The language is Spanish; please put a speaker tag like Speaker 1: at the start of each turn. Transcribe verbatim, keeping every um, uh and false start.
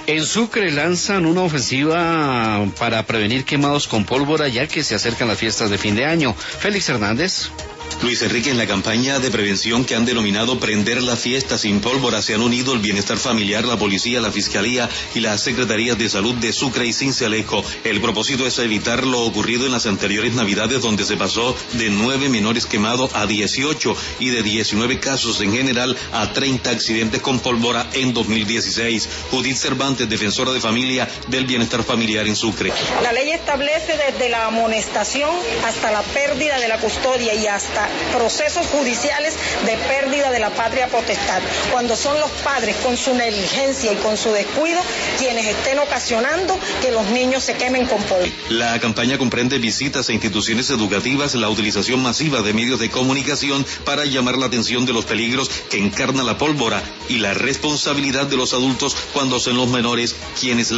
Speaker 1: En Sucre lanzan una ofensiva para prevenir quemados con pólvora ya que se acercan las fiestas de fin de año. Félix Hernández.
Speaker 2: Luis Enrique, en la campaña de prevención que han denominado Prender la Fiesta sin Pólvora se han unido el Bienestar Familiar, la Policía, la Fiscalía y las Secretarías de Salud de Sucre y Sincelejo. El propósito es evitar lo ocurrido en las anteriores Navidades, donde se pasó de nueve menores quemados a dieciocho y de diecinueve casos en general a treinta accidentes con pólvora en dos mil dieciséis. Judith Cervantes, defensora de familia del Bienestar Familiar en Sucre.
Speaker 3: La ley establece desde la amonestación hasta la pérdida de la custodia y hasta procesos judiciales de pérdida de la patria potestad, cuando son los padres con su negligencia y con su descuido quienes estén ocasionando que los niños se quemen con pólvora.
Speaker 2: La campaña comprende visitas a instituciones educativas, la utilización masiva de medios de comunicación para llamar la atención de los peligros que encarna la pólvora y la responsabilidad de los adultos cuando son los menores quienes la